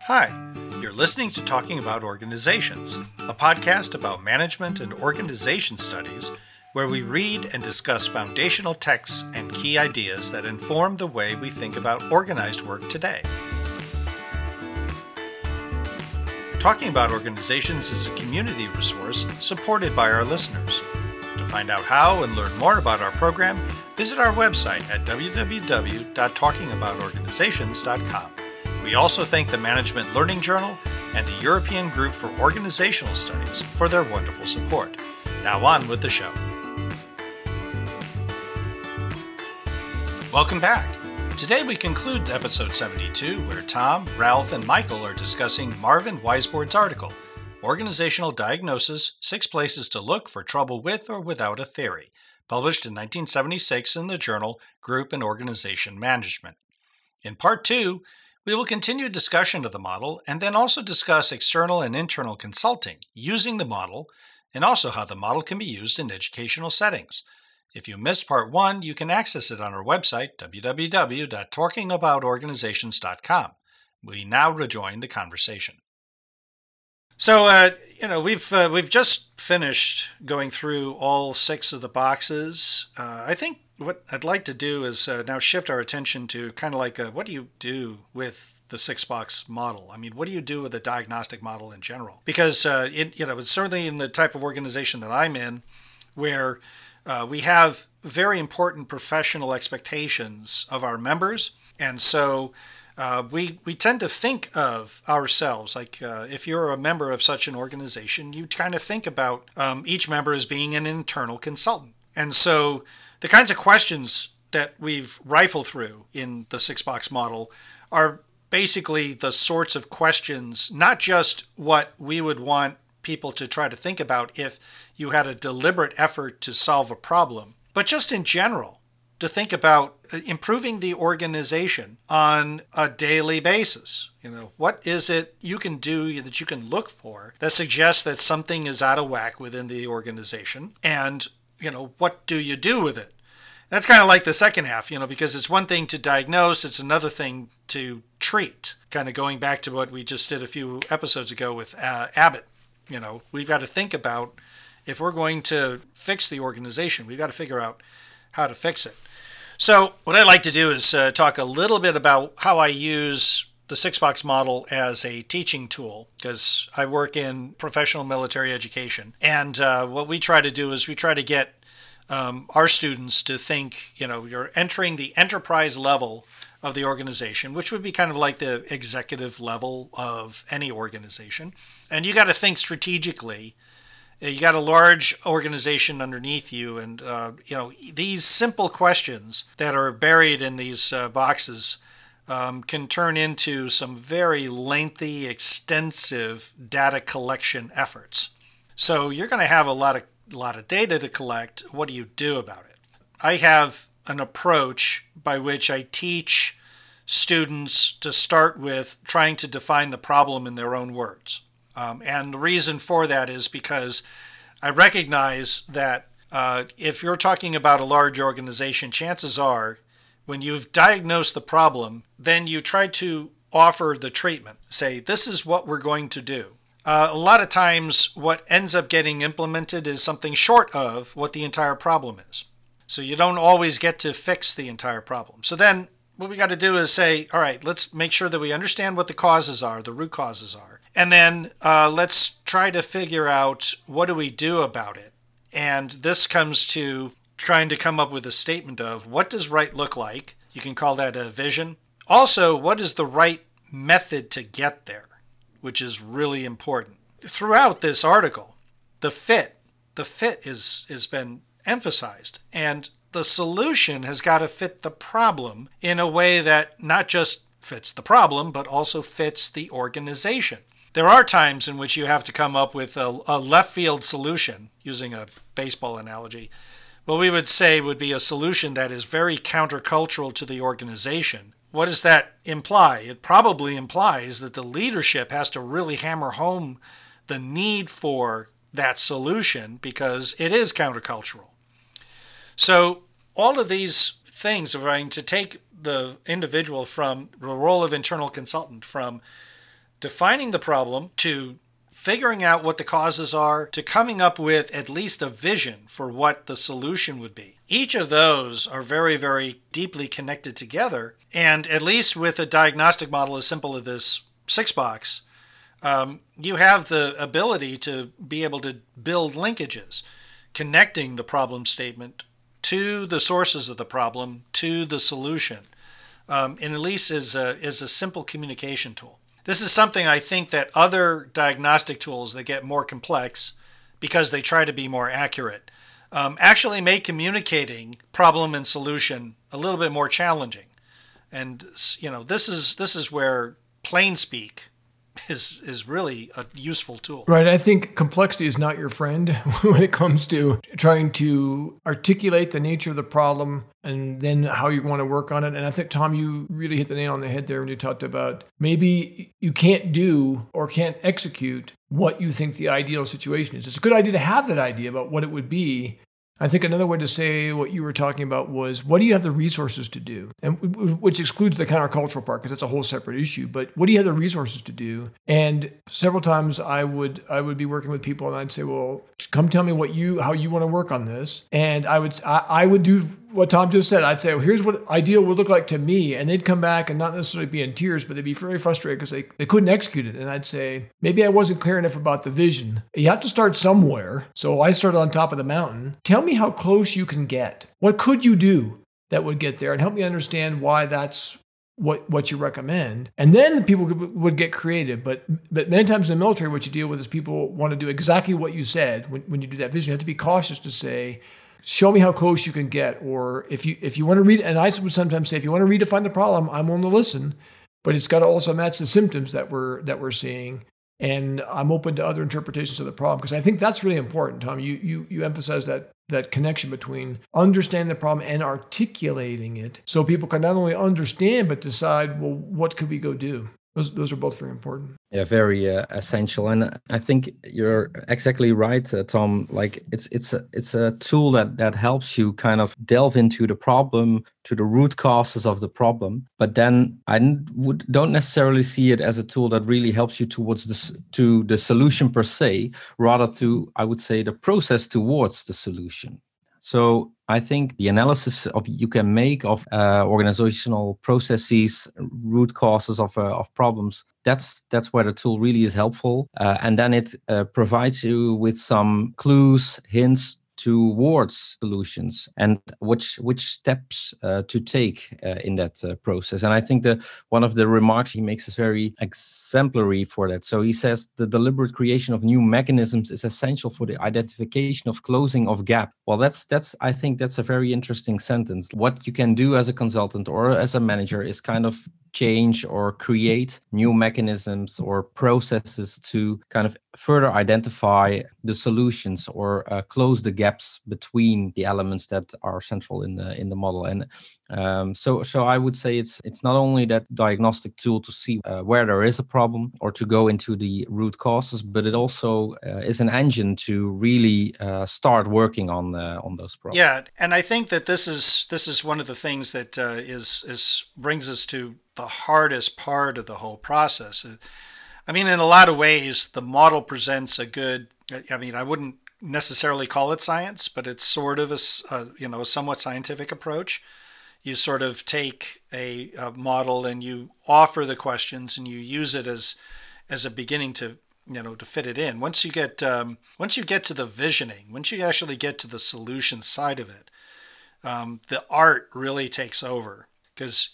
Hi, you're listening to Talking About Organizations, a podcast about management and organization studies where we read and discuss foundational texts and key ideas that inform the way we think about organized work today. Talking About Organizations is a community resource supported by our listeners. To find out how and learn more about our program, visit our website at www.talkingaboutorganizations.com. We also thank the Management Learning Journal and the European Group for Organizational Studies for their wonderful support. Now on with the show. Welcome back. Today we conclude episode 72, where Tom, Ralph, and Michael are discussing Marvin Weisbord's article, Organizational Diagnosis, 6 Places to Look for Trouble with or Without a Theory, published in 1976 in the journal Group and Organization Management. In part 2, we will continue discussion of the model and then also discuss external and internal consulting using the model and also how the model can be used in educational settings. If you missed part 1, you can access it on our website, www.talkingaboutorganizations.com. We now rejoin the conversation. So, we've just finished going through all 6 of the boxes. I think what I'd like to do is now shift our attention to kind of like what do you do with the 6-box model? I mean, what do you do with the diagnostic model in general? Because it's certainly in the type of organization that I'm in, where we have very important professional expectations of our members, and so we tend to think of ourselves like if you're a member of such an organization, you kind of think about each member as being an internal consultant, and so the kinds of questions that we've rifled through in the 6-box model are basically the sorts of questions, not just what we would want people to try to think about if you had a deliberate effort to solve a problem, but just in general, to think about improving the organization on a daily basis. What is it you can do that you can look for that suggests that something is out of whack within the organization? And what do you do with it? That's kind of like the second half, because it's one thing to diagnose, it's another thing to treat. Kind of going back to what we just did a few episodes ago with Abbott. We've got to think about, if we're going to fix the organization, we've got to figure out how to fix it. So what I'd like to do is talk a little bit about how I use the 6-box model as a teaching tool, because I work in professional military education. And what we try to do is we try to get our students to think, you're entering the enterprise level of the organization, which would be kind of like the executive level of any organization. And you got to think strategically. You got a large organization underneath you, and these simple questions that are buried in these boxes can turn into some very lengthy, extensive data collection efforts. So you're going to have a lot of data to collect. What do you do about it? I have an approach by which I teach students to start with trying to define the problem in their own words. And the reason for that is because I recognize that if you're talking about a large organization, chances are when you've diagnosed the problem, then you try to offer the treatment. Say, this is what we're going to do. A lot of times what ends up getting implemented is something short of what the entire problem is. So you don't always get to fix the entire problem. So then what we got to do is say, all right, let's make sure that we understand what the causes are, the root causes are. And then let's try to figure out what do we do about it. And this comes to trying to come up with a statement of what does right look like. You can call that a vision. Also, what is the right method to get there, which is really important. Throughout this article, the fit has been emphasized. And the solution has got to fit the problem in a way that not just fits the problem, but also fits the organization. There are times in which you have to come up with a left field solution, using a baseball analogy. What we would say would be a solution that is very countercultural to the organization. What does that imply? It probably implies that the leadership has to really hammer home the need for that solution because it is countercultural. So all of these things are going to take the individual from the role of internal consultant, from defining the problem to figuring out what the causes are to coming up with at least a vision for what the solution would be. Each of those are very, very deeply connected together. And at least with a diagnostic model as simple as this 6-box, you have the ability to be able to build linkages, connecting the problem statement to the sources of the problem, to the solution, and at least is a simple communication tool. This is something I think that other diagnostic tools that get more complex because they try to be more accurate actually make communicating problem and solution a little bit more challenging. And this is where plain speak is really a useful tool. Right. I think complexity is not your friend when it comes to trying to articulate the nature of the problem and then how you want to work on it. And I think, Tom, you really hit the nail on the head there when you talked about maybe you can't do or can't execute what you think the ideal situation is. It's a good idea to have that idea about what it would be. I think another way to say what you were talking about was, what do you have the resources to do? And which excludes the countercultural part, because that's a whole separate issue. But what do you have the resources to do? And several times I would be working with people, and I'd say, well, come tell me how you want to work on this. And I would do what Tom just said. I'd say, well, here's what ideal would look like to me. And they'd come back and not necessarily be in tears, but they'd be very frustrated because they couldn't execute it. And I'd say, maybe I wasn't clear enough about the vision. You have to start somewhere. So I started on top of the mountain. Tell me how close you can get. What could you do that would get there? And help me understand why that's what you recommend. And then people would get creative. But many times in the military, what you deal with is people want to do exactly what you said. When you do that vision, you have to be cautious to say, show me how close you can get. Or if you want to read, and I would sometimes say, if you want to redefine the problem, I'm willing to listen, but it's got to also match the symptoms that we're seeing. And I'm open to other interpretations of the problem, because I think that's really important, Tom. You emphasize that connection between understanding the problem and articulating it, so people can not only understand but decide, well, what could we go do? Those are both very important. Yeah, very essential. And I think you're exactly right, Tom. Like it's a tool that helps you kind of delve into the problem, to the root causes of the problem. But then I don't necessarily see it as a tool that really helps you towards the solution per se, rather to, I would say, the process towards the solution. So I think the analysis you can make of organizational processes, root causes of problems, that's where the tool really is helpful. And then it provides you with some clues, hints towards solutions and which steps to take in that process. And I think one of the remarks he makes is very exemplary for that. So he says the deliberate creation of new mechanisms is essential for the identification of closing of gap. Well, I think that's a very interesting sentence. What you can do as a consultant or as a manager is kind of change or create new mechanisms or processes to kind of further identify the solutions or close the gaps between the elements that are central in the model. And so I would say it's not only that diagnostic tool to see where there is a problem or to go into the root causes, but it also is an engine to really start working on those problems. Yeah, and I think that this is one of the things that brings us to the hardest part of the whole process. I mean, in a lot of ways, the model presents I wouldn't necessarily call it science, but it's sort of a somewhat scientific approach. You sort of take a model and you offer the questions and you use it as a beginning to fit it in. Once you get to the visioning, once you actually get to the solution side of it, the art really takes over. Because,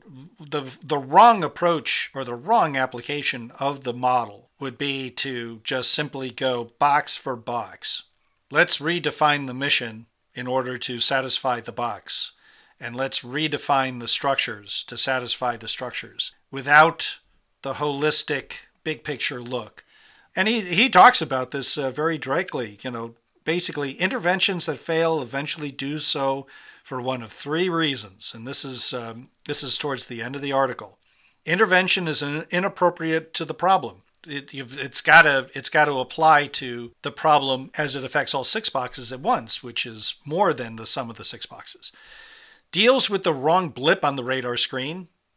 the wrong approach or the wrong application of the model would be to just simply go box for box. Let's redefine the mission in order to satisfy the box. And let's redefine the structures to satisfy the structures without the holistic big picture look. And he talks about this very directly. Basically, interventions that fail eventually do so for one of three reasons, and this is towards the end of the article. Intervention is inappropriate to the problem. It's got to apply to the problem as it affects all 6 boxes at once, which is more than the sum of the 6 boxes. Deals with the wrong blip on the radar screen,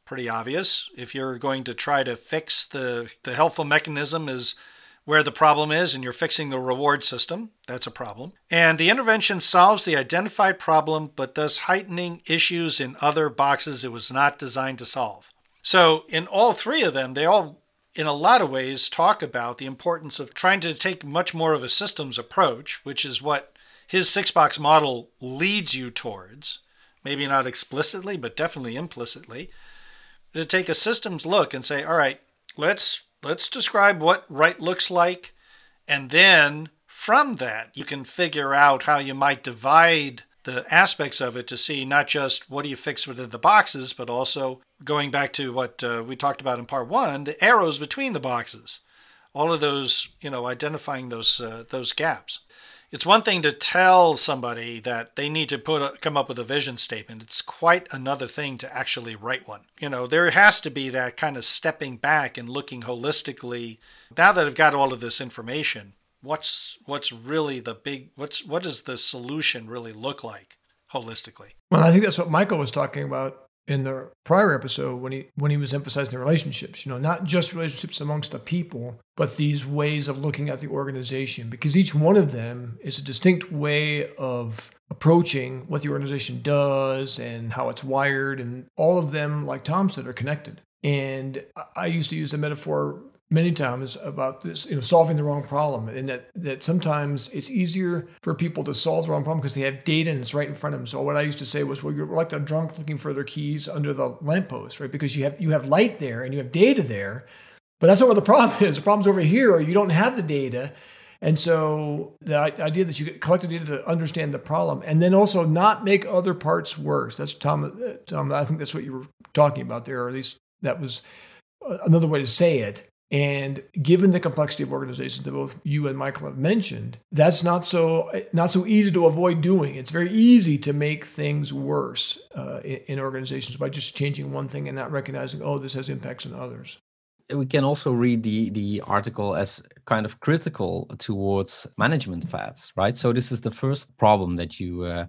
pretty obvious. If you're going to try to fix the helpful mechanism is where the problem is and you're fixing the reward system, that's a problem. And the intervention solves the identified problem but thus heightening issues in other boxes it was not designed to solve. So in all three of them, they all, in a lot of ways, talk about the importance of trying to take much more of a systems approach, which is what his 6-box model leads you towards. Maybe not explicitly, but definitely implicitly, to take a systems look and say, all right, let's describe what right looks like, and then from that, you can figure out how you might divide the aspects of it to see not just what do you fix within the boxes, but also going back to what we talked about in part 1, the arrows between the boxes. All of those, identifying those gaps. It's one thing to tell somebody that they need to come up with a vision statement. It's quite another thing to actually write one. There has to be that kind of stepping back and looking holistically. Now that I've got all of this information, what's really what does the solution really look like holistically? Well, I think that's what Michael was talking about in the prior episode when he was emphasizing the relationships, not just relationships amongst the people, but these ways of looking at the organization, because each one of them is a distinct way of approaching what the organization does and how it's wired, and all of them, like Tom said, are connected. And I used to use the metaphor many times about this, solving the wrong problem, and that sometimes it's easier for people to solve the wrong problem because they have data and it's right in front of them. So what I used to say was, well, you're like a drunk looking for their keys under the lamppost, right? Because you have light there and you have data there, but that's not where the problem is. The problem's over here, or you don't have the data. And so the idea that you collect the data to understand the problem and then also not make other parts worse. That's Tom, I think that's what you were talking about there, or at least that was another way to say it. And given the complexity of organizations that both you and Michael have mentioned, that's not so easy to avoid doing. It's very easy to make things worse in organizations by just changing one thing and not recognizing, this has impacts on others. We can also read the article as kind of critical towards management fads, right? So this is the first problem that you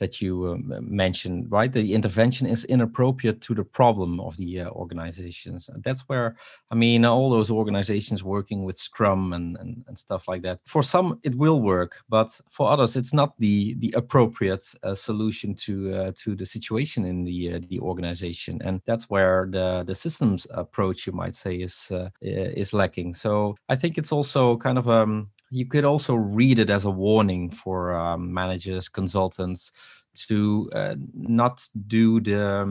mentioned, right? The intervention is inappropriate to the problem of the organizations. And that's where, all those organizations working with Scrum and stuff like that. For some, it will work, but for others, it's not the appropriate solution to the situation in the organization. And that's where the systems approach, you might say, is lacking. So I think it's also kind of you could also read it as a warning for managers, consultants to not do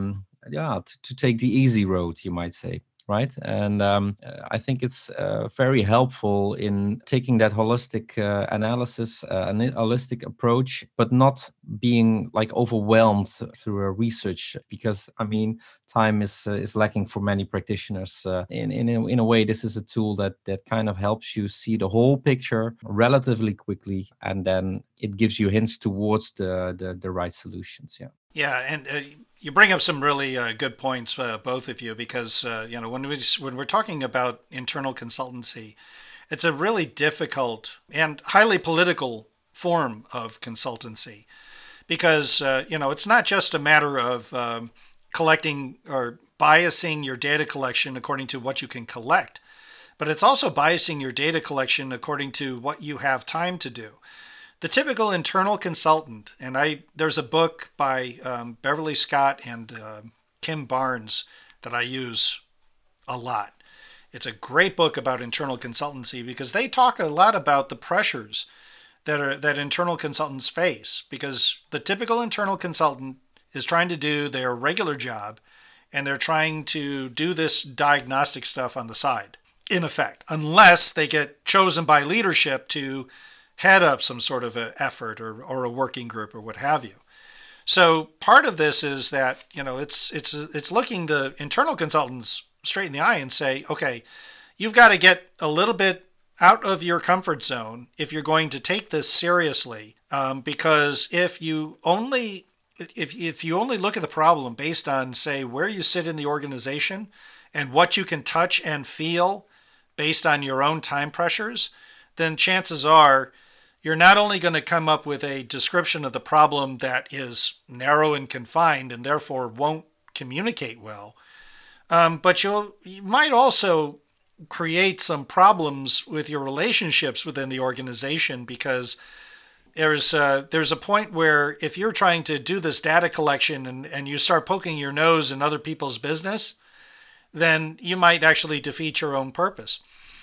to take the easy road, you might say. Right. And I think it's very helpful in taking that holistic analysis, an holistic approach, but not being like overwhelmed through a research, because time is lacking for many practitioners. In a way, this is a tool that kind of helps you see the whole picture relatively quickly, and then it gives you hints towards the right solutions. Yeah. Yeah, and you bring up some really good points, both of you, because when we're talking about internal consultancy, it's a really difficult and highly political form of consultancy, because it's not just a matter of collecting or biasing your data collection according to what you can collect, but it's also biasing your data collection according to what you have time to do. The typical internal consultant, and there's a book by Beverly Scott and Kim Barnes that I use a lot. It's a great book about internal consultancy because they talk a lot about the pressures that internal consultants face, because the typical internal consultant is trying to do their regular job and they're trying to do this diagnostic stuff on the side, in effect, unless they get chosen by leadership to head up some sort of an effort or a working group or what have you. So part of this is that, it's looking the internal consultants straight in the eye and say, okay, you've got to get a little bit out of your comfort zone if you're going to take this seriously, because if you only look at the problem based on, say, where you sit in the organization and what you can touch and feel based on your own time pressures, then chances are you're not only going to come up with a description of the problem that is narrow and confined and therefore won't communicate well, But you might also create some problems with your relationships within the organization, because there's a point where if you're trying to do this data collection and you start poking your nose in other people's business, then you might actually defeat your own purpose.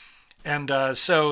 And so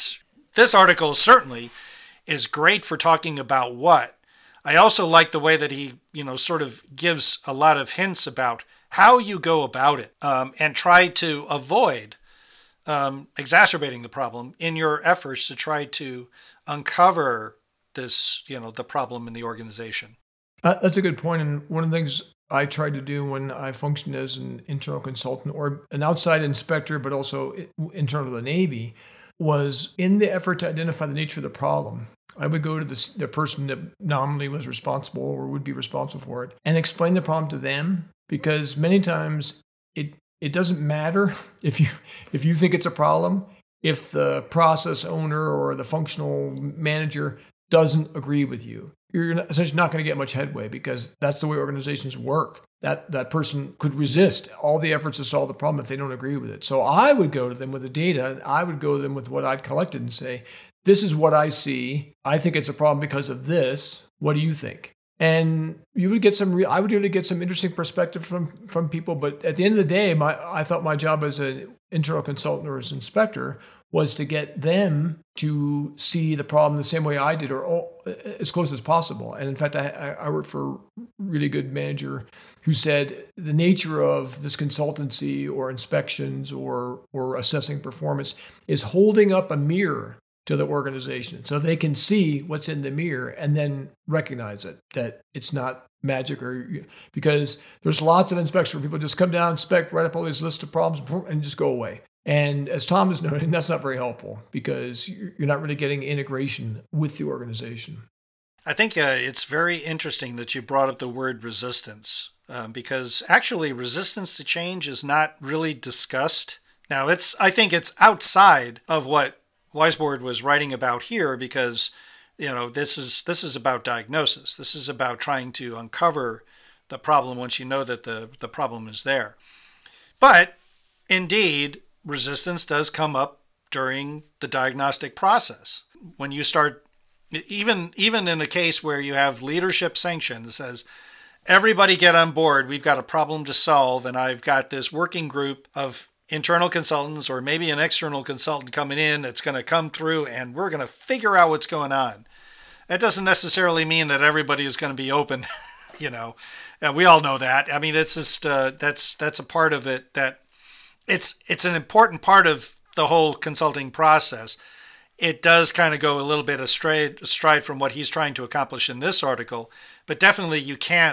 this article certainly is great for talking about what. I also like the way that he, sort of gives a lot of hints about how you go about it, and try to avoid exacerbating the problem in your efforts to try to uncover this, the problem in the organization. That's a good point. And one of the things I tried to do when I functioned as an internal consultant or an outside inspector, but also internal to the Navy, was in the effort to identify the nature of the problem, I would go to the person that nominally was responsible or would be responsible for it and explain the problem to them, because many times it doesn't matter if you think it's a problem if the process owner or the functional manager doesn't agree with you. You're essentially not going to get much headway, because that's the way organizations work. That person could resist all the efforts to solve the problem if they don't agree with it. So I would go to them with the data. I would go to them with what I'd collected and say, this is what I see. I think it's a problem because of this. What do you think? And you would get I would really get some interesting perspective from people. But at the end of the day, I thought my job as an internal consultant or as an inspector was to get them to see the problem the same way I did, or as close as possible. And in fact, I worked for a really good manager who said the nature of this consultancy or inspections or assessing performance is holding up a mirror to the organization so they can see what's in the mirror and then recognize it, that it's not magic, because there's lots of inspections where people just come down, inspect, write up all these lists of problems and just go away. And as Tom is noting, that's not very helpful, because you're not really getting integration with the organization. I think it's very interesting that you brought up the word resistance, because actually resistance to change is not really discussed. Now, I think it's outside of what Weisbord was writing about here, because this is about diagnosis. This is about trying to uncover the problem once you know that the problem is there. But indeed, resistance does come up during the diagnostic process. When you start, even in a case where you have leadership sanction that says, everybody get on board, we've got a problem to solve, and I've got this working group of internal consultants or maybe an external consultant coming in that's going to come through and we're going to figure out what's going on. That doesn't necessarily mean that everybody is going to be open, and we all know that. I mean, it's just that's a part of it, that it's an important part of the whole consulting process. It does kind of go a little bit astride from what he's trying to accomplish in this article, but definitely you can't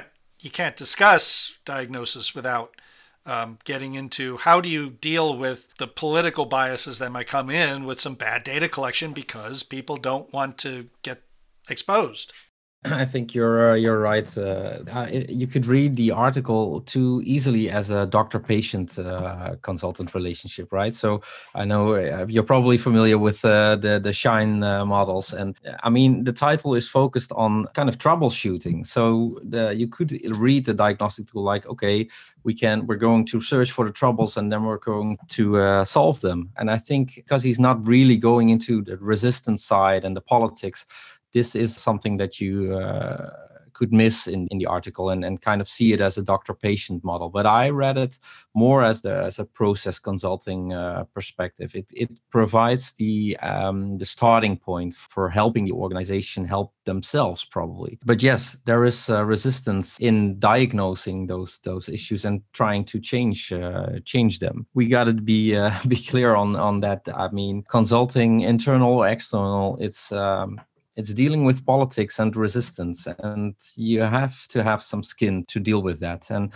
discuss diagnosis without getting into how do you deal with the political biases that might come in with some bad data collection because people don't want to get exposed. I think you're right. You could read the article too easily as a doctor-patient consultant relationship, right? So I know you're probably familiar with the Shine models, and I mean the title is focused on kind of troubleshooting. So you could read the diagnostic tool like, okay, we're going to search for the troubles and then we're going to solve them. And I think because he's not really going into the resistance side and the politics, this is something that you could miss in the article and kind of see it as a doctor-patient model. But I read it more as a process consulting perspective. It provides the starting point for helping the organization help themselves, probably. But yes, there is resistance in diagnosing those issues and trying to change them. We got to be clear on that. I mean, consulting, internal or external, it's dealing with politics and resistance, and you have to have some skin to deal with that. And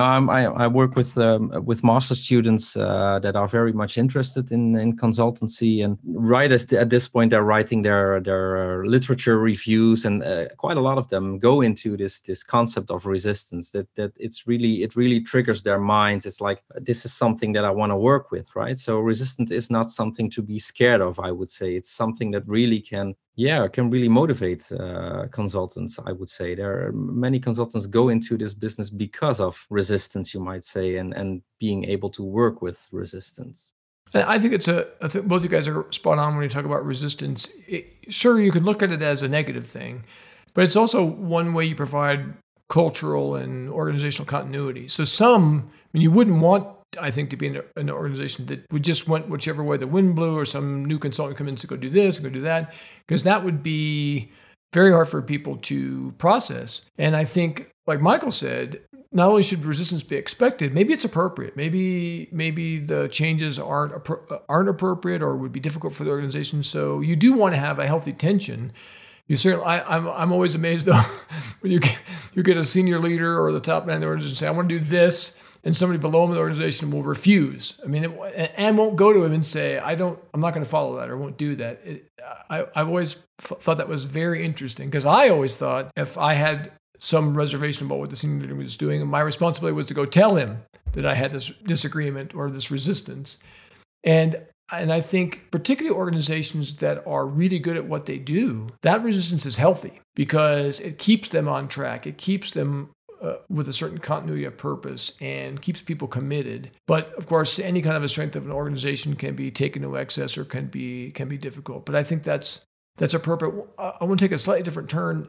I work with master students that are very much interested in consultancy, and right at this point they're writing their literature reviews, and quite a lot of them go into this concept of resistance. That it really triggers their minds. It's like, this is something that I want to work with, right? So resistance is not something to be scared of. I would say it's something that really can Yeah, it can really motivate consultants, I would say. There are many consultants go into this business because of resistance, you might say, and being able to work with resistance. I think I think both you guys are spot on when you talk about resistance. Sure, you can look at it as a negative thing, but it's also one way you provide cultural and organizational continuity. So you wouldn't want, I think, to be in an organization that would just went whichever way the wind blew, or some new consultant come in to go do this and go do that, because that would be very hard for people to process. And I think, like Michael said, not only should resistance be expected, maybe it's appropriate. Maybe the changes aren't appropriate or would be difficult for the organization. So you do want to have a healthy tension. You certainly, I'm always amazed though when you get a senior leader or the top man in the organization say, I want to do this, and somebody below him in the organization will refuse. I mean, and won't go to him and say, I'm not going to follow that or won't do that. I've always thought that was very interesting, because I always thought if I had some reservation about what the senior leader was doing, and my responsibility was to go tell him that I had this disagreement or this resistance. And I think particularly organizations that are really good at what they do, that resistance is healthy because it keeps them on track. It keeps them with a certain continuity of purpose and keeps people committed. But of course, any kind of a strength of an organization can be taken to excess or can be difficult. But I think that's appropriate. I want to take a slightly different turn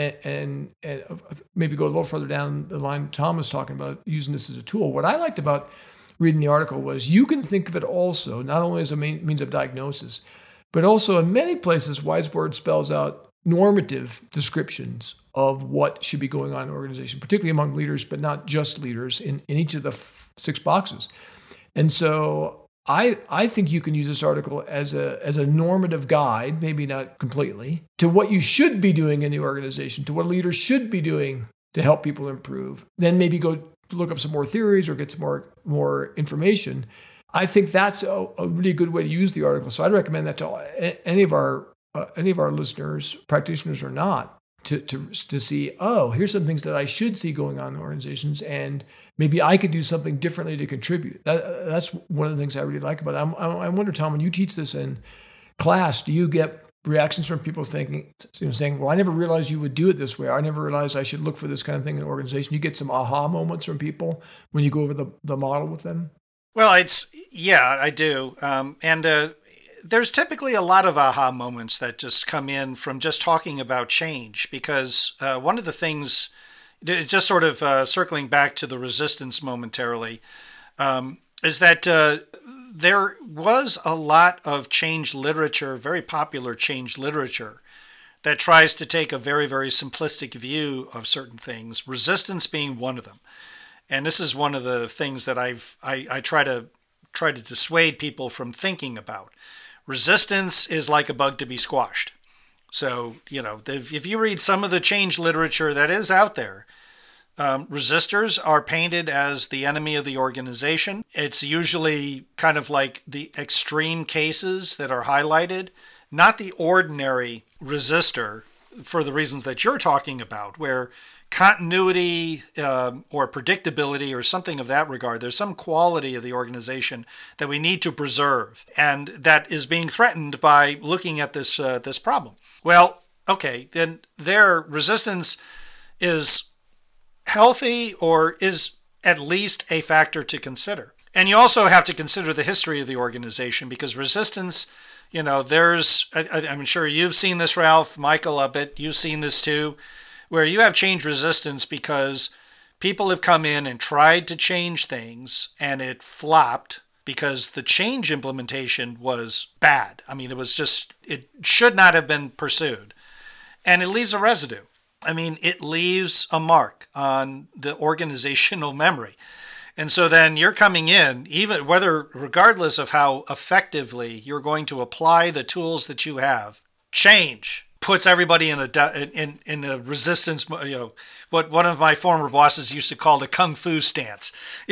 and maybe go a little further down the line Tom was talking about, using this as a tool. What I liked about reading the article was you can think of it also not only as a means of diagnosis, but also in many places Weisbord spells out normative descriptions of what should be going on in an organization, particularly among leaders, but not just leaders, in each of the 6 boxes. And so I think you can use this article as a normative guide, maybe not completely, to what you should be doing in the organization, to what leaders should be doing to help people improve. Then maybe go look up some more theories or get some more information. I think that's a really good way to use the article. So I'd recommend that to any of our listeners, practitioners or not, to see, here's some things that I should see going on in organizations, and maybe I could do something differently to contribute. That's one of the things I really like about it. I wonder, Tom, when you teach this in class, do you get reactions from people saying, well, I never realized you would do it this way. I never realized I should look for this kind of thing in an organization. You get some aha moments from people when you go over the model with them? Well, I do. There's typically a lot of aha moments that just come in from just talking about change, because one of the things, just sort of circling back to the resistance momentarily, is that there was a lot of change literature, very popular change literature, that tries to take a very, very simplistic view of certain things, resistance being one of them. And this is one of the things that I try to dissuade people from thinking about. Resistance is like a bug to be squashed. So, if you read some of the change literature that is out there, resistors are painted as the enemy of the organization. It's usually kind of like the extreme cases that are highlighted, not the ordinary resistor, for the reasons that you're talking about, where continuity or predictability or something of that regard, there's some quality of the organization that we need to preserve, and that is being threatened by looking at this problem. Well, okay, then their resistance is healthy, or is at least a factor to consider. And you also have to consider the history of the organization, because resistance, I'm sure you've seen this, Ralph, Michael, I bet you've seen this too, where you have change resistance because people have come in and tried to change things and it flopped because the change implementation was bad. I mean, it should not have been pursued. And it leaves a residue. I mean, it leaves a mark on the organizational memory. And so then you're coming in, regardless of how effectively you're going to apply the tools that you have, change puts everybody in a resistance, what one of my former bosses used to call the Kung Fu stance,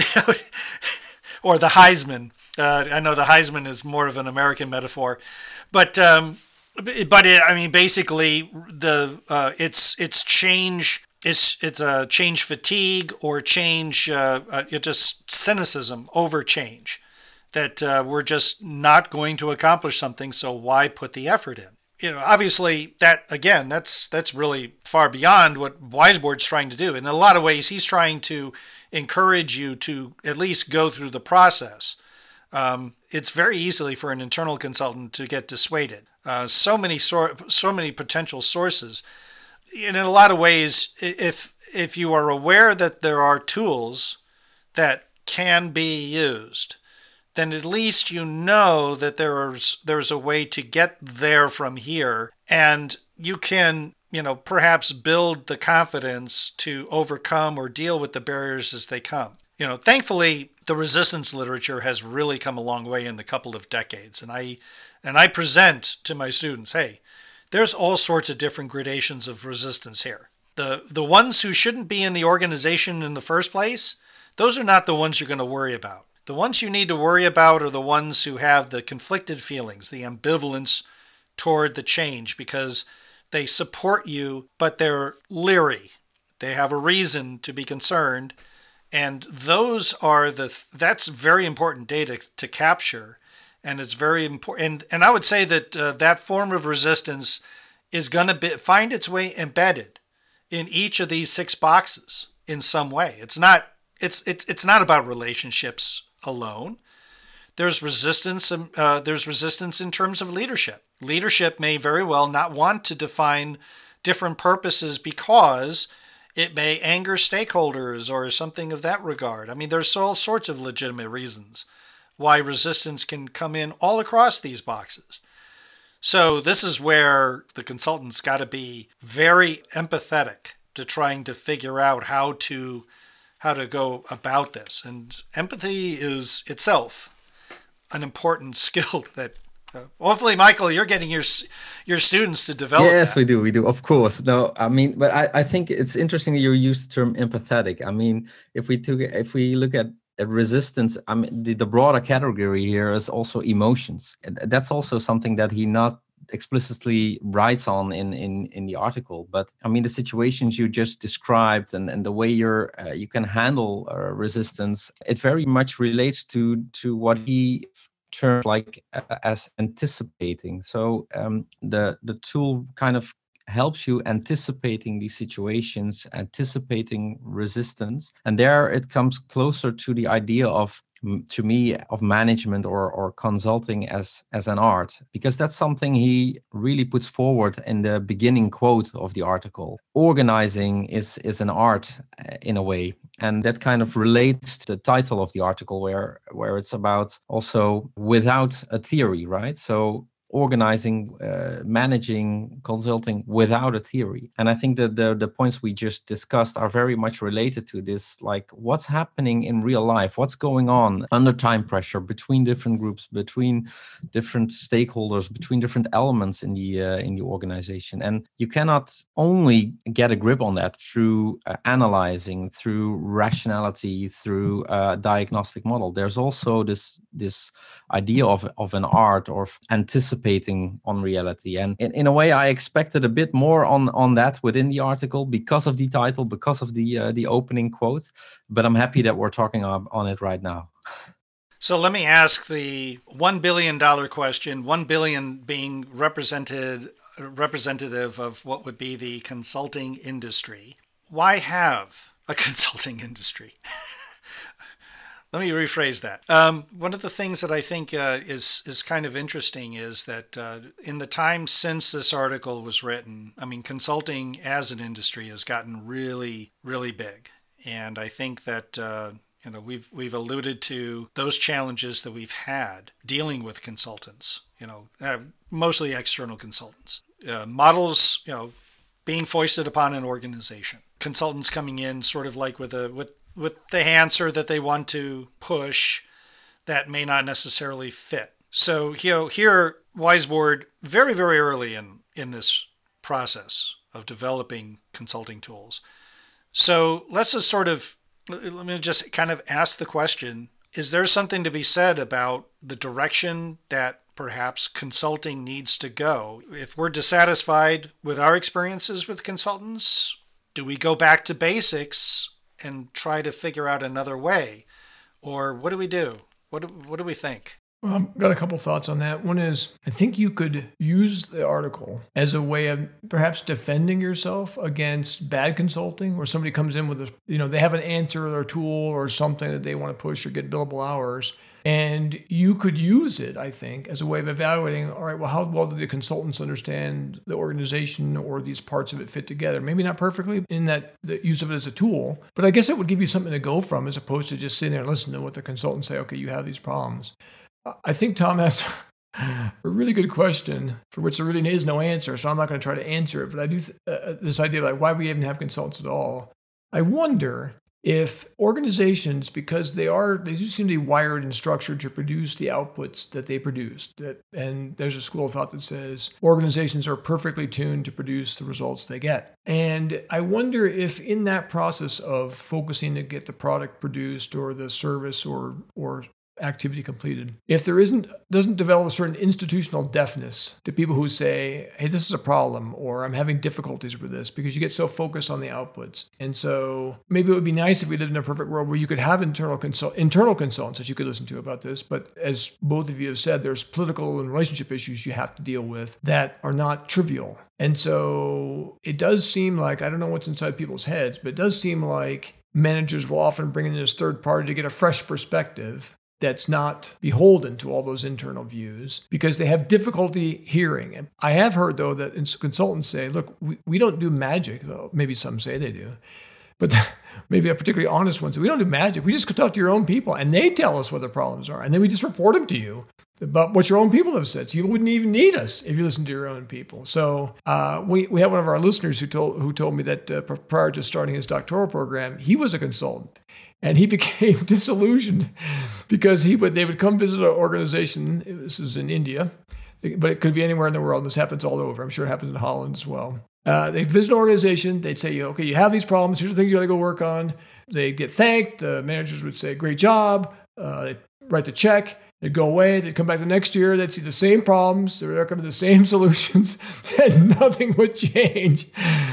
or the Heisman. I know the Heisman is more of an American metaphor, but basically it's change. It's a change fatigue or change, just cynicism over change, that we're just not going to accomplish something, so why put the effort in? obviously that's really far beyond what Wiseboard's trying to do. In a lot of ways, he's trying to encourage you to at least go through the process. It's very easily for an internal consultant to get dissuaded. So many potential sources. In a lot of ways, if you are aware that there are tools that can be used, then at least you know that there's a way to get there from here, and you can, perhaps build the confidence to overcome or deal with the barriers as they come. Thankfully, the resistance literature has really come a long way in the couple of decades, and I present to my students, hey, there's all sorts of different gradations of resistance here. The ones who shouldn't be in the organization in the first place, those are not the ones you're going to worry about. The ones you need to worry about are the ones who have the conflicted feelings, the ambivalence toward the change, because they support you, but they're leery. They have a reason to be concerned, and that's very important data to capture, and it's very important. And I would say that that form of resistance is going to find its way embedded in each of these 6 boxes in some way. It's not about relationships alone. There's resistance. There's resistance in terms of leadership. Leadership may very well not want to define different purposes because it may anger stakeholders or something of that regard. I mean, there's all sorts of legitimate reasons why resistance can come in all across these boxes. So this is where the consultant's got to be very empathetic to trying to figure out how to go about this. And empathy is itself an important skill that hopefully, Michael, you're getting your students to develop. Yes, that. we do, of course. No, I mean, but I think it's interesting that you use the term empathetic. I mean, if we look at resistance, I mean, the broader category here is also emotions. And that's also something that he not explicitly writes on in the article. But I mean, the situations you just described and the way you can handle resistance, it very much relates to what he termed like as anticipating. So the tool kind of helps you anticipating these situations, anticipating resistance, and there it comes closer to the idea of, to me, of management or consulting as an art, because that's something he really puts forward in the beginning quote of the article. Organizing is an art in a way, and that kind of relates to the title of the article where it's about also without a theory, right? So organizing, managing, consulting without a theory. And I think that the points we just discussed are very much related to this, like what's happening in real life, what's going on under time pressure between different groups, between different stakeholders, between different elements in the organization. And you cannot only get a grip on that through analyzing, through rationality, through a diagnostic model. There's also this idea of an art or anticipating on reality. And in a way, I expected a bit more on that within the article because of the title, because of the opening quote. But I'm happy that we're talking on it right now. So let me ask the $1 billion question, 1 billion being representative of what would be the consulting industry. Why have a consulting industry? Let me rephrase that. One of the things that I think is kind of interesting is that in the time since this article was written, I mean, consulting as an industry has gotten really, really big. And I think that we've alluded to those challenges that we've had dealing with consultants. Mostly external consultants. Models, being foisted upon an organization. Consultants coming in sort of like with the answer that they want to push that may not necessarily fit. So here Wiseboard, very, very early in this process of developing consulting tools. So let me just kind of ask the question, is there something to be said about the direction that perhaps consulting needs to go? If we're dissatisfied with our experiences with consultants, do we go back to basics and try to figure out another way? Or what do we do? What do we think? Well, I've got a couple thoughts on that. One is, I think you could use the article as a way of perhaps defending yourself against bad consulting, where somebody comes in with they have an answer or a tool or something that they want to push or get billable hours. And you could use it, I think, as a way of evaluating, all right, well, how well do the consultants understand the organization or these parts of it fit together? Maybe not perfectly in that the use of it as a tool, but I guess it would give you something to go from as opposed to just sitting there and listening to what the consultants say, okay, you have these problems. I think Tom has a really good question for which there really is no answer, so I'm not going to try to answer it, but I do this idea of like why we even have consultants at all. I wonder if organizations, because they do seem to be wired and structured to produce the outputs that they produce, and there's a school of thought that says organizations are perfectly tuned to produce the results they get. And I wonder if in that process of focusing to get the product produced or the service or activity completed, if there doesn't develop a certain institutional deafness to people who say, hey, this is a problem, or I'm having difficulties with this, because you get so focused on the outputs. And so maybe it would be nice if we lived in a perfect world where you could have internal consultants that you could listen to about this. But as both of you have said, there's political and relationship issues you have to deal with that are not trivial. And so it does seem like, I don't know what's inside people's heads, but it does seem like managers will often bring in this third party to get a fresh perspective that's not beholden to all those internal views because they have difficulty hearing. And I have heard, though, that consultants say, look, we don't do magic. Well, maybe some say they do. But maybe a particularly honest one says, we don't do magic. We just go talk to your own people, and they tell us what the problems are. And then we just report them to you about what your own people have said. So you wouldn't even need us if you listened to your own people. So we have one of our listeners who told me that prior to starting his doctoral program, he was a consultant. And he became disillusioned because they would come visit an organization. This is in India, but it could be anywhere in the world. This happens all over. I'm sure it happens in Holland as well. They'd visit an organization. They'd say, okay, you have these problems. Here's the things you got to go work on. They'd get thanked. The managers would say, great job. They'd write the check. They'd go away. They'd come back the next year. They'd see the same problems. They would come to the same solutions, and nothing would change.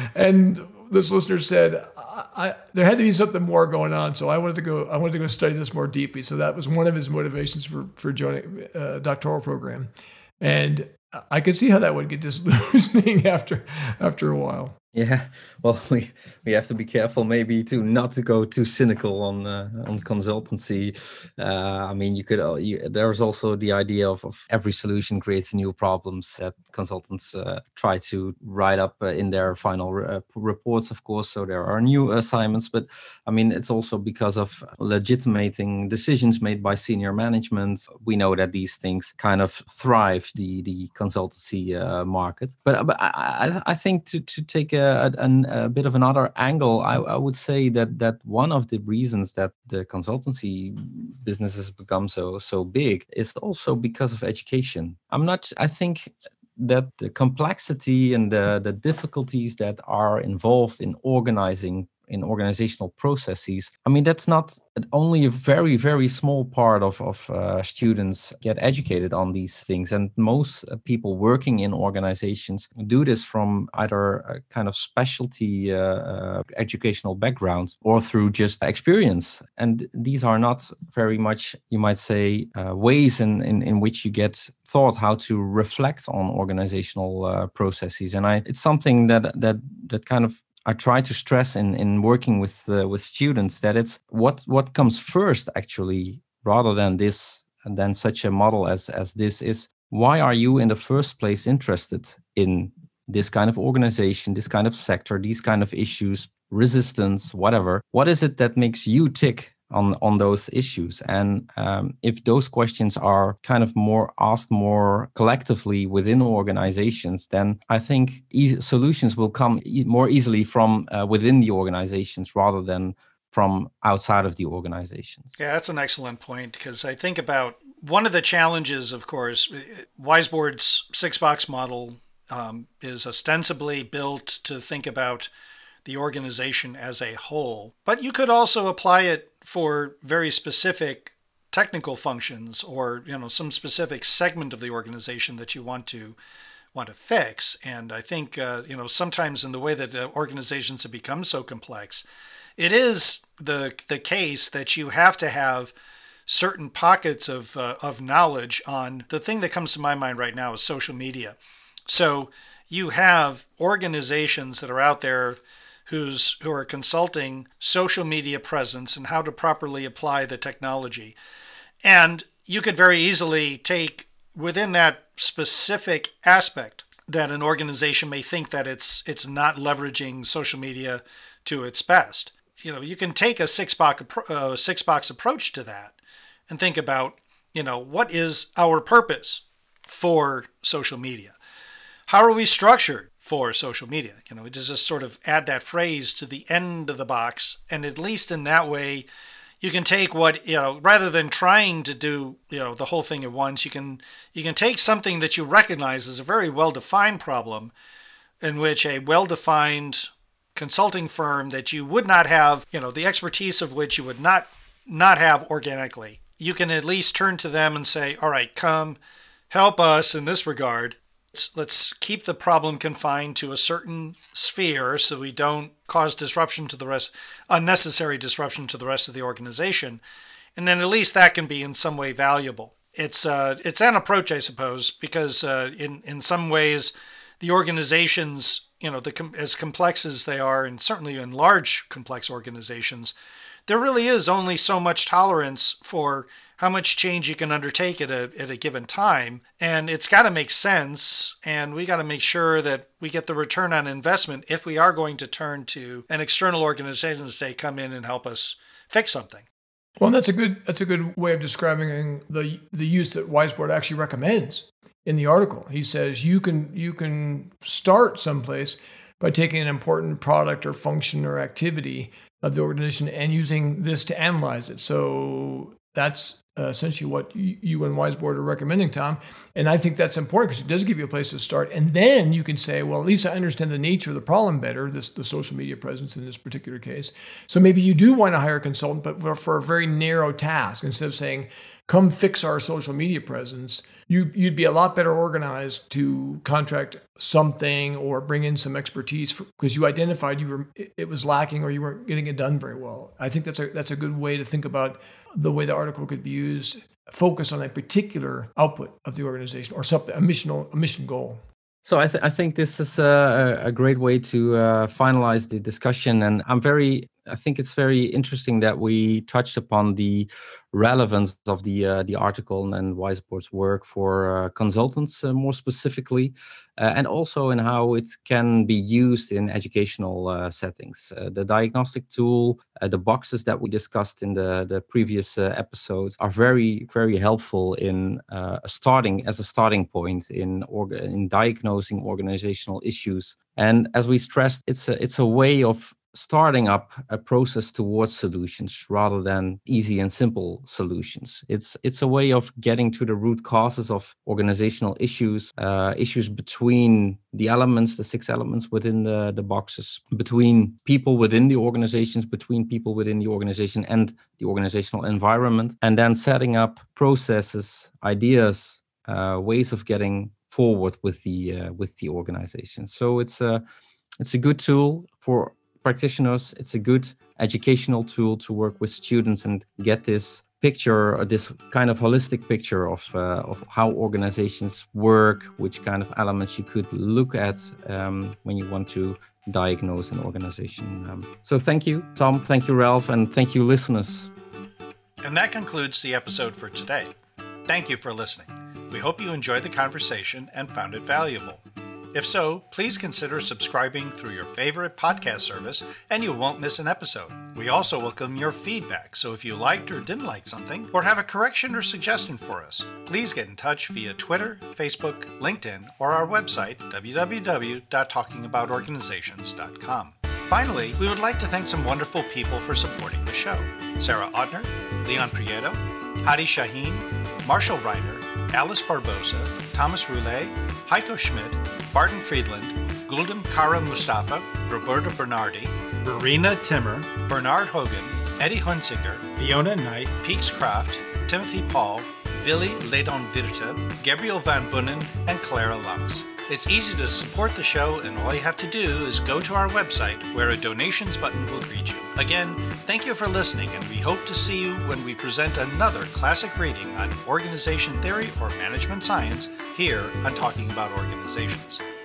And this listener said, there had to be something more going on, so I wanted to go study this more deeply. So that was one of his motivations for joining a doctoral program, and I could see how that would get disillusioning after a while. Yeah, well, we have to be careful maybe not to go too cynical on consultancy. I mean, there's also the idea of every solution creates new problems that consultants try to write up in their final reports, of course. So there are new assignments, but I mean, it's also because of legitimating decisions made by senior management. We know that these things kind of thrive the consultancy market. But I think to take a bit of another angle, I would say that one of the reasons that the consultancy business has become so big is also because of education. I think that the complexity and the difficulties that are involved in organizational processes, I mean, that's not only a very, very small part of students get educated on these things. And most people working in organizations do this from either a kind of specialty educational background or through just experience. And these are not very much, you might say, ways in which you get taught how to reflect on organizational processes. And it's something that kind of I try to stress in working with students, that it's what comes first actually, rather than such a model as this is. Why are you in the first place interested in this kind of organization, this kind of sector, these kind of issues, resistance, whatever? What is it that makes you tick on those issues? And if those questions are kind of asked more collectively within organizations, then I think solutions will come more easily from within the organizations rather than from outside of the organizations. Yeah, that's an excellent point, because I think about one of the challenges, of course, Wiseboard's 6-box model is ostensibly built to think about the organization as a whole, but you could also apply it for very specific technical functions, or some specific segment of the organization that you want to fix. And I think sometimes in the way that organizations have become so complex, it is the case that you have to have certain pockets of knowledge on the thing that comes to my mind right now is social media. So you have organizations that are out there who are consulting social media presence and how to properly apply the technology. And you could very easily take within that specific aspect that an organization may think that it's not leveraging social media to its best. You can take a six-box approach to that and think about, what is our purpose for social media? How are we structured for social media? We just sort of add that phrase to the end of the box, and at least in that way, you can take what, rather than trying to do, the whole thing at once, you can take something that you recognize as a very well-defined problem, in which a well-defined consulting firm that you would not have, the expertise of which you would not have organically. You can at least turn to them and say, all right, come help us in this regard. Let's keep the problem confined to a certain sphere so we don't cause unnecessary disruption to the rest of the organization. And then at least that can be in some way valuable. It's an approach, I suppose, because in some ways the organizations, as complex as they are, and certainly in large complex organizations, there really is only so much tolerance for how much change you can undertake at a given time. And it's got to make sense, and we got to make sure that we get the return on investment if we are going to turn to an external organization to say, come in and help us fix something. Well, that's a good way of describing the use that Wiseboard actually recommends in the article. He says you can start someplace by taking an important product or function or activity of the organization and using this to analyze it. So that's essentially what you and Wiseboard are recommending, Tom. And I think that's important because it does give you a place to start. And then you can say, well, at least I understand the nature of the problem better, the social media presence in this particular case. So maybe you do want to hire a consultant, but for a very narrow task. Instead of saying, come fix our social media presence, you'd be a lot better organized to contract something or bring in some expertise because you identified it was lacking or you weren't getting it done very well. I think that's a good way to think about the way the article could be used, focus on a particular output of the organization or something, a mission goal. So I think this is a great way to finalize the discussion, and I think it's very interesting that we touched upon the relevance of the article and Wiseboard's work for consultants more specifically, and also in how it can be used in educational settings. The diagnostic tool, the boxes that we discussed in the previous episode are very, very helpful in starting point in diagnosing organizational issues. And as we stressed, it's a way of starting up a process towards solutions rather than easy and simple solutions. It's a way of getting to the root causes of organizational issues between the 6 elements within the boxes, between people within the organizations, between people within the organization and the organizational environment, and then setting up processes, ideas, ways of getting forward with the organization. So it's a good tool for practitioners. It's a good educational tool to work with students and get this picture, or this kind of holistic picture of how organizations work, which kind of elements you could look at when you want to diagnose an organization. So thank you, Tom. Thank you, Ralph. And thank you, listeners. And that concludes the episode for today. Thank you for listening. We hope you enjoyed the conversation and found it valuable. If so, please consider subscribing through your favorite podcast service and you won't miss an episode. We also welcome your feedback, so if you liked or didn't like something, or have a correction or suggestion for us, please get in touch via Twitter, Facebook, LinkedIn, or our website, www.talkingaboutorganizations.com. Finally, we would like to thank some wonderful people for supporting the show. Sarah Ottner, Leon Prieto, Hadi Shaheen, Marshall Reiner, Alice Barbosa, Thomas Roulet, Heiko Schmidt, Barton Friedland, Guldem Kara Mustafa, Roberta Bernardi, Verena Timmer, Bernard Hogan, Eddie Hunsinger, Fiona Knight, Peeks Kraft, Timothy Paul, Willy Ledon Virte, Gabriel Van Bunnen, and Clara Lums. It's easy to support the show, and all you have to do is go to our website where a donations button will greet you. Again, thank you for listening, and we hope to see you when we present another classic reading on organization theory or management science here on Talking About Organizations.